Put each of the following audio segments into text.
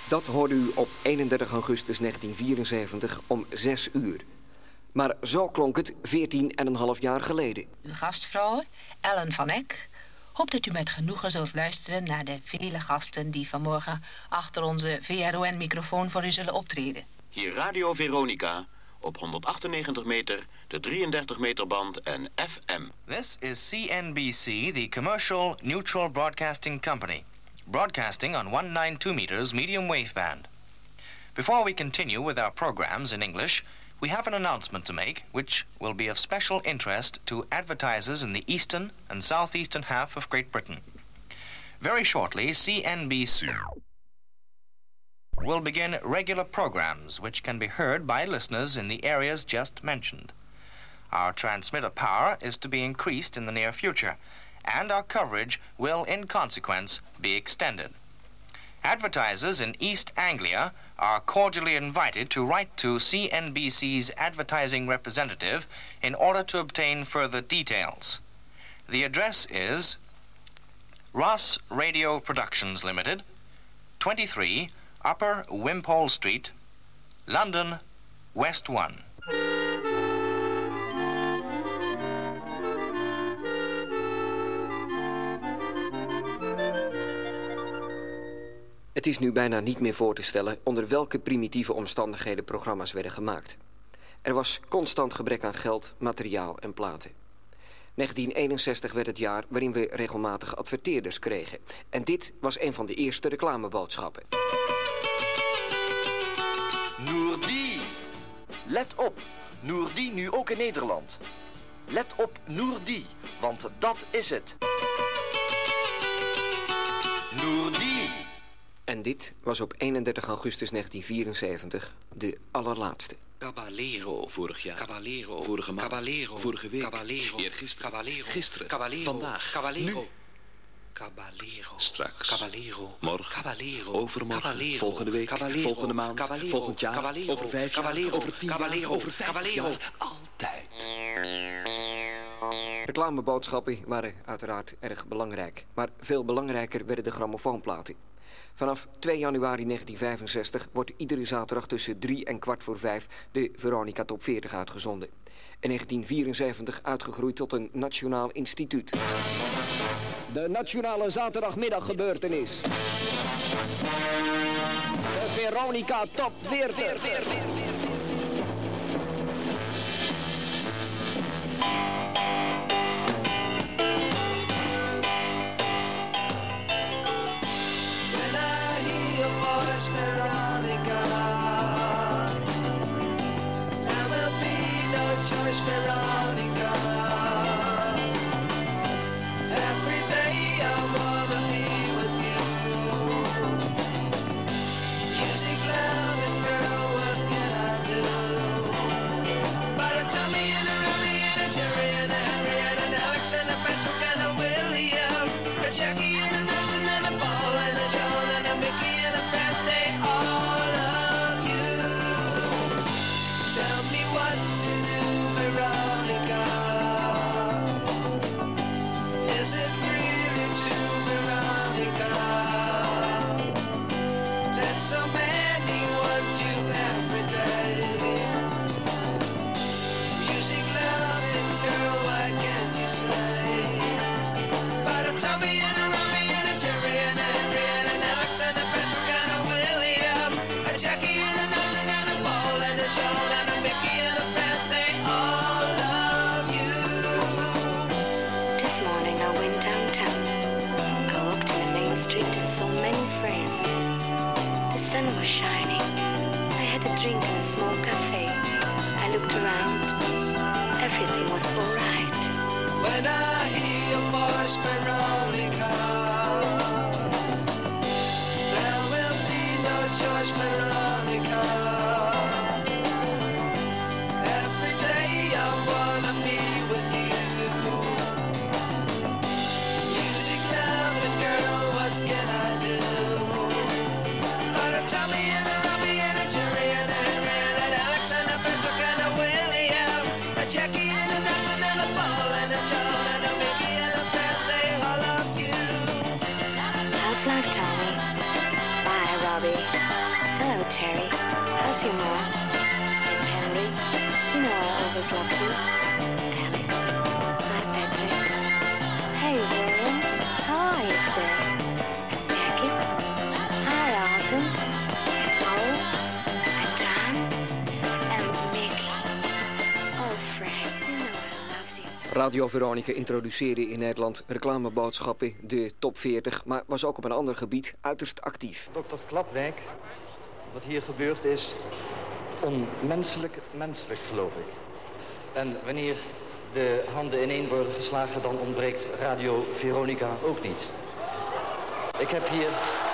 Dat hoorde u op 31 augustus 1974 om 6 uur. Maar zo klonk het 14,5 jaar geleden. Uw gastvrouw, Ellen van Eck, hoopt dat u met genoegen zult luisteren naar de vele gasten die vanmorgen achter onze VRON-microfoon voor u zullen optreden. Hier Radio Veronica op 198 meter, de 33 meter band en FM. This is CNBC, the Commercial Neutral Broadcasting Company, broadcasting on 192 meters medium wave band. Before we continue with our programs in English, we have an announcement to make which will be of special interest to advertisers in the eastern and southeastern half of Great Britain. Very shortly, CNBC will begin regular programs which can be heard by listeners in the areas just mentioned. Our transmitter power is to be increased in the near future, and our coverage will, in consequence, be extended. Advertisers in East Anglia are cordially invited to write to CNBC's advertising representative in order to obtain further details. The address is Ross Radio Productions Limited, 23 Upper Wimpole Street, London, West 1. Het is nu bijna niet meer voor te stellen onder welke primitieve omstandigheden programma's werden gemaakt. Er was constant gebrek aan geld, materiaal en platen. 1961 werd het jaar waarin we regelmatig adverteerders kregen. En dit was een van de eerste reclameboodschappen. Noordi. Let op. Noordi nu ook in Nederland. Let op Noordi, want dat is het. Noordi. En dit was op 31 augustus 1974 de allerlaatste. Caballero vorig jaar. Caballero vorige maand. Caballero vorige week. Caballero eergisteren. Caballero gisteren. Caballero vandaag. Caballero. Nu. Caballero. Straks. Caballero. Morgen. Caballero. Overmorgen. Caballero. Volgende week. Caballero. Volgende maand. Caballero. Volgend jaar. Caballero. Over 5 jaar. Over 10 jaar. Over 50 jaar. Altijd. Reclameboodschappen waren uiteraard erg belangrijk. Maar veel belangrijker werden de grammofoonplaten. Vanaf 2 januari 1965 wordt iedere zaterdag tussen 3 en 4:15 de Veronica Top 40 uitgezonden. In 1974 uitgegroeid tot een nationaal instituut. De nationale zaterdagmiddaggebeurtenis. De Veronica Top 40. Veronica, there will be no choice, Veronica. Every day I wanna be with you. Music, love, and girl, what can I do? But a Tommy and a Robbie and a Jerry and a Henry and an Alex and a Patrick and a William, a Jackie and a Nelson and a Paul and a John and a Mickey and a Fred. Tell me what to do, Veronica. Is it really true, Veronica, that so many want you every day? Music, love, and girl, why can't you stay? But a Tommy and a Robbie and a Jerry and a Henry and an Alex and a Patrick and a William, a Jackie and a Nelson and a Paul and a John and a Mickey and a Fred, they all love you. This morning I went downtown. I walked in the main street and saw many friends. The sun was shining. I had a drink in a small cafe. I looked around. Everything was all right. When I hear your voice, Veronica, Thanks, Lexi. Alex. Hi, Patrick. Hey, William. How are you today? And Jackie. Hi, Alton. And Paul. And Tom. And Mickey. Oh, Frank, you know I love you. Radio Veronica introduceerde in Nederland reclameboodschappen, de top 40, maar was ook op een ander gebied uiterst actief. Dr. Klapwijk, wat hier gebeurt is onmenselijk menselijk, geloof ik. En wanneer de handen ineen worden geslagen, dan ontbreekt Radio Veronica ook niet. Ik heb hier...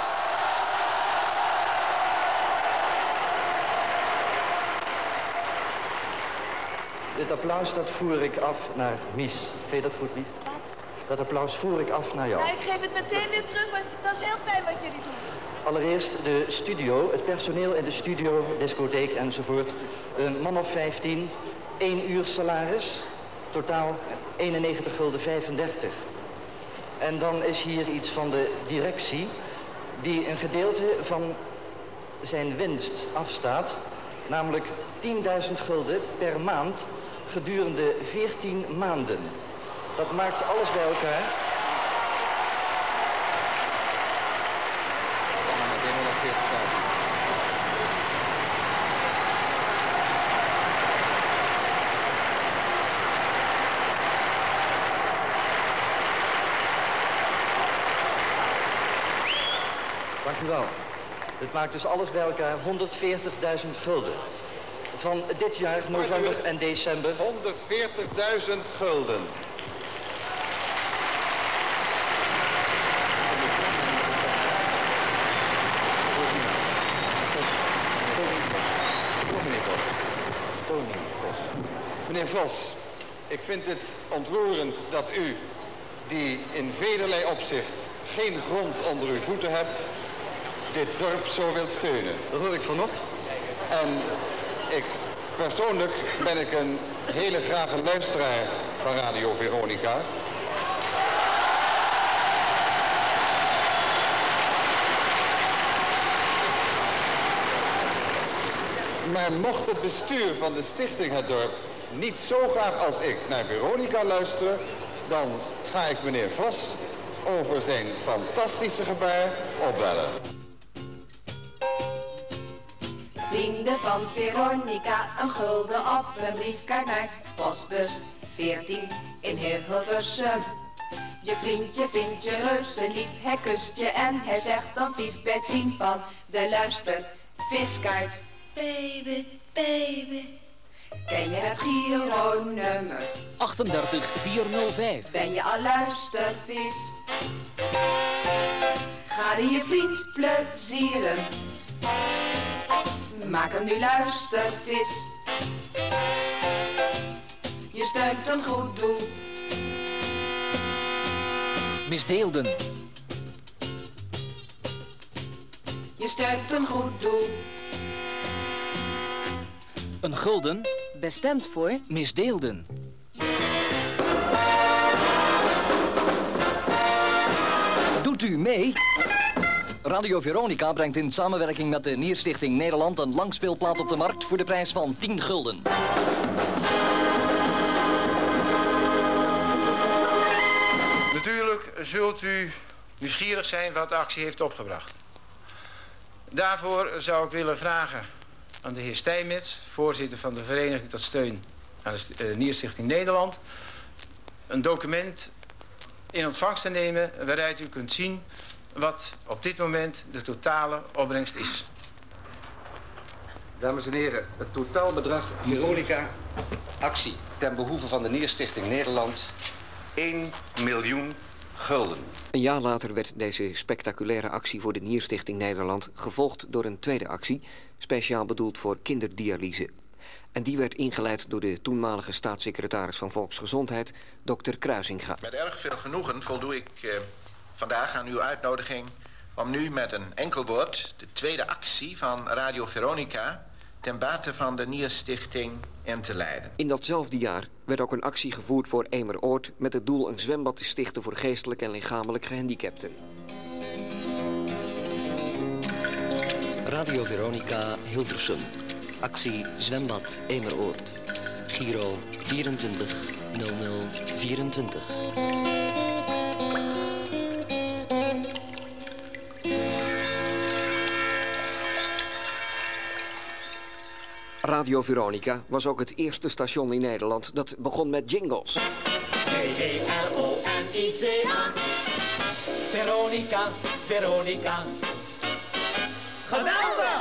Dit applaus, dat voer ik af naar Mies. Vind je dat goed, Mies? Wat? Dat applaus voer ik af naar jou. Nou, ik geef het meteen weer terug, want dat is heel fijn wat jullie doen. Allereerst de studio, het personeel in de studio, discotheek enzovoort. Een man of 15, 1 uur salaris, totaal 91 gulden 35. En dan is hier iets van de directie, die een gedeelte van zijn winst afstaat, namelijk 10.000 gulden per maand gedurende 14 maanden. Dat maakt alles bij elkaar. Dank u wel. Dit maakt dus alles bij elkaar 140.000 gulden. Van dit jaar, november en december. 140.000 gulden. Meneer Vos, ik vind het ontroerend dat u, die in velerlei opzicht geen grond onder uw voeten hebt, dit dorp zo wilt steunen. Daar hoor ik van op. En persoonlijk ben ik een hele grage luisteraar van Radio Veronica. Maar mocht het bestuur van de stichting Het Dorp niet zo graag als ik naar Veronica luisteren, dan ga ik meneer Vos over zijn fantastische gebaar opbellen. Vrienden van Veronica, een gulden op een briefkaart naar postbus 14 in Hilversum. Je vriendje vindt je reuze lief, hij kust je en hij zegt dan vief bij het zien van de luisterviskaart. Baby, baby, ken je het Giro-nummer? 38405. Ben je al luistervis? Ga je vriend plezieren? Maak hem nu luistervis. Je steunt een goed doel. Misdeelden. Je steunt een goed doel. Een gulden. Bestemd voor misdeelden. Doet u mee? Radio Veronica brengt in samenwerking met de Nierstichting Nederland een langspeelplaat op de markt voor de prijs van 10 gulden. Natuurlijk zult u nieuwsgierig zijn wat de actie heeft opgebracht. Daarvoor zou ik willen vragen aan de heer Steinmetz, voorzitter van de Vereniging tot Steun aan de Nierstichting Nederland, een document in ontvangst te nemen waaruit u kunt zien wat op dit moment de totale opbrengst is. Dames en heren, het totaalbedrag Veronica actie ten behoeve van de Nierstichting Nederland 1 miljoen gulden. Een jaar later werd deze spectaculaire actie voor de Nierstichting Nederland gevolgd door een tweede actie, speciaal bedoeld voor kinderdialyse. En die werd ingeleid door de toenmalige staatssecretaris van Volksgezondheid, dokter Kruisinga. Met erg veel genoegen voldoe ik vandaag aan uw uitnodiging om nu met een enkel woord de tweede actie van Radio Veronica ten bate van de Nierstichting in te leiden. In datzelfde jaar werd ook een actie gevoerd voor Emeroord met het doel een zwembad te stichten voor geestelijk en lichamelijk gehandicapten. Radio Veronica Hilversum. Actie Zwembad Emeroord. Giro 240024. Radio Veronica was ook het eerste station in Nederland dat begon met jingles. V-E-R-O-N-I-C-A. Veronica, Veronica. Geweldig!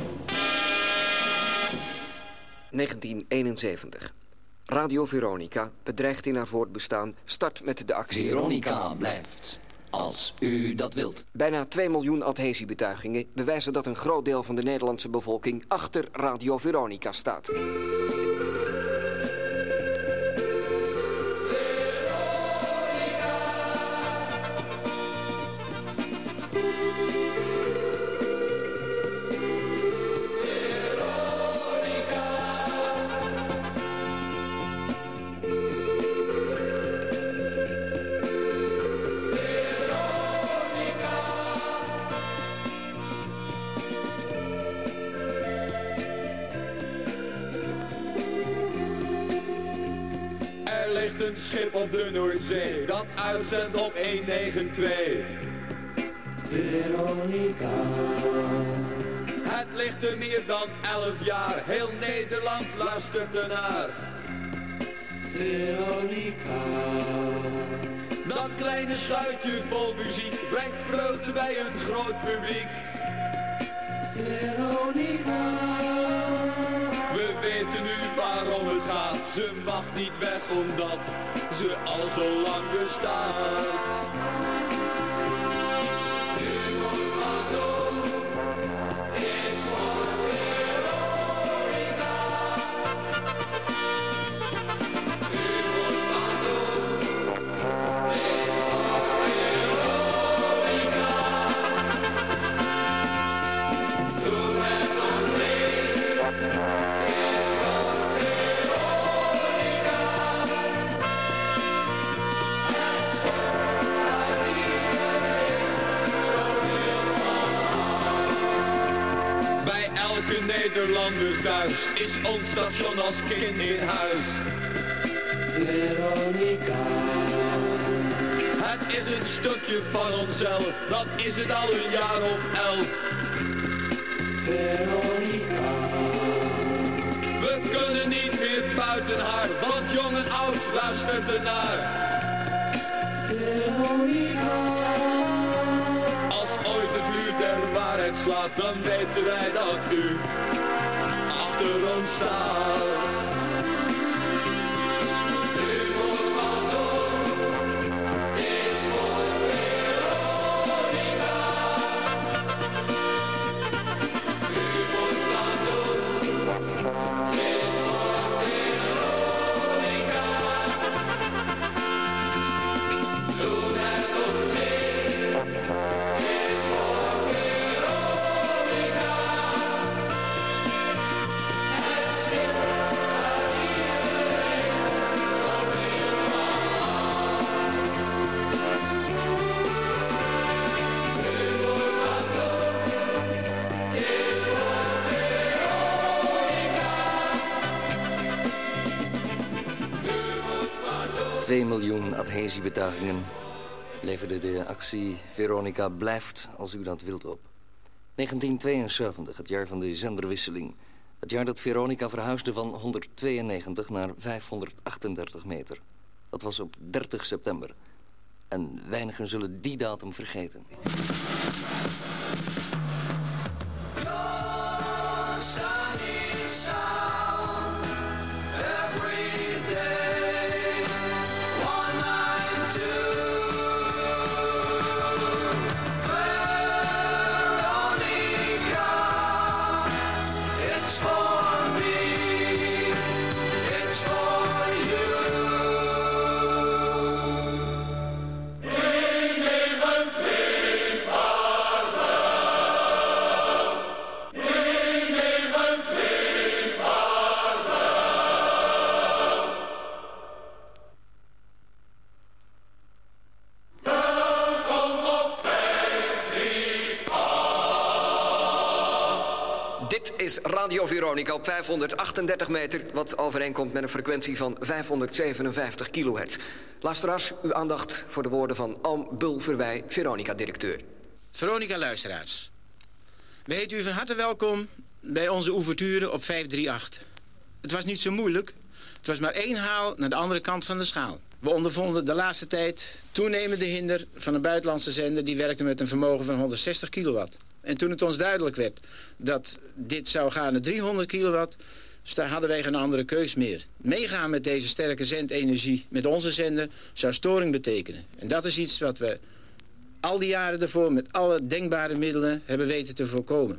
1971. Radio Veronica, bedreigd in haar voortbestaan, start met de actie... Veronica blijft, als u dat wilt. Bijna 2 miljoen adhesiebetuigingen bewijzen dat een groot deel van de Nederlandse bevolking achter Radio Veronica staat. Een schip op de Noordzee dat uitzendt op 192. Veronica. Het ligt er meer dan 11 jaar, heel Nederland luistert ernaar. Veronica. Dat kleine schuitje vol muziek brengt vreugde bij een groot publiek. Veronica. We weten nu waarom het gaat. Ze mag niet weg omdat ze al zo lang bestaat. Nu moet wat doen. Is voor Veronica. Nu moet wat doen. Is voor Veronica. Doe met ons mee. Elke Nederlander thuis is ons station als kind in huis. Veronica. Het is een stukje van onszelf, dat is het al een jaar of 11. Veronica. We kunnen niet meer buiten haar, want jong en oud luistert ernaar. Veronica. Als ooit het uur der waarheid slaat, dan weten wij dat u achter ons staat. U moet wat doen, het is voor Veronica. U moet wat doen, het is voor Veronica. Doe met ons mee. Is voor Veronica. Het schip dat iedereen zo wil aan. U moet wat doen, het is voor Veronica. U moet wat doen. 2 miljoen adhesiebetuigingen leverde de actie Veronica blijft als u dat wilt op. 1972, het jaar van de zenderwisseling. Het jaar dat Veronica verhuisde van 192 naar 538 meter. Dat was op 30 september. En weinigen zullen die datum vergeten. Veronica. is Radio Veronica op 538 meter... wat overeenkomt met een frequentie van 557 kilohertz. Luisteraars, uw aandacht voor de woorden van Oom Bulverwij, Veronica-directeur. Veronica-luisteraars. We heten u van harte welkom bij onze ouverture op 538. Het was niet zo moeilijk. Het was maar 1 haal naar de andere kant van de schaal. We ondervonden de laatste tijd toenemende hinder van een buitenlandse zender... die werkte met een vermogen van 160 kilowatt. En toen het ons duidelijk werd dat dit zou gaan naar 300 kilowatt... hadden wij geen andere keus meer. Meegaan met deze sterke zendenergie met onze zender zou storing betekenen. En dat is iets wat we al die jaren ervoor met alle denkbare middelen hebben weten te voorkomen.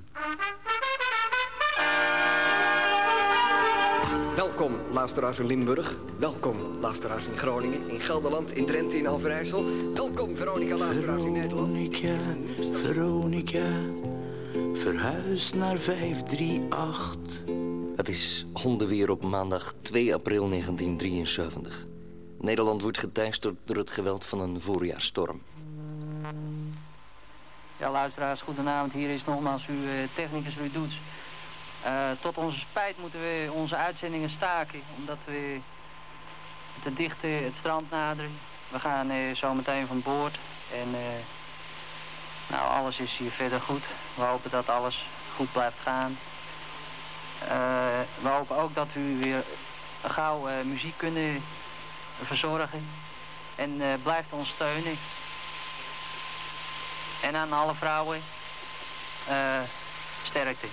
Welkom, luisteraars in Limburg. Welkom, luisteraars in Groningen, in Gelderland, in Drenthe, in Overijssel. Welkom, Veronica-luisteraars in Nederland. Veronica, verhuis naar 538. Het is hondenweer op maandag 2 april 1973. Nederland wordt geteisterd door het geweld van een voorjaarsstorm. Ja, luisteraars, goedenavond. Hier is nogmaals uw technicus Ruud Doets. Tot onze spijt moeten we onze uitzendingen staken, omdat we te dicht het strand naderen. We gaan zo meteen van boord en nou, alles is hier verder goed. We hopen dat alles goed blijft gaan. We hopen ook dat we u weer gauw muziek kunnen verzorgen en blijft ons steunen. En aan alle vrouwen, sterkte.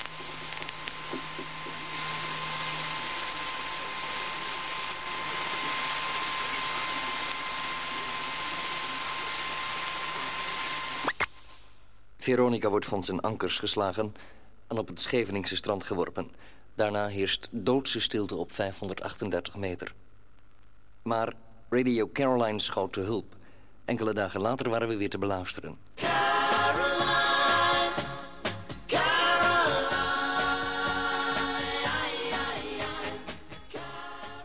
Veronica wordt van zijn ankers geslagen en op het Scheveningse strand geworpen. Daarna heerst doodse stilte op 538 meter. Maar Radio Caroline schoot te hulp. Enkele dagen later waren we weer te beluisteren.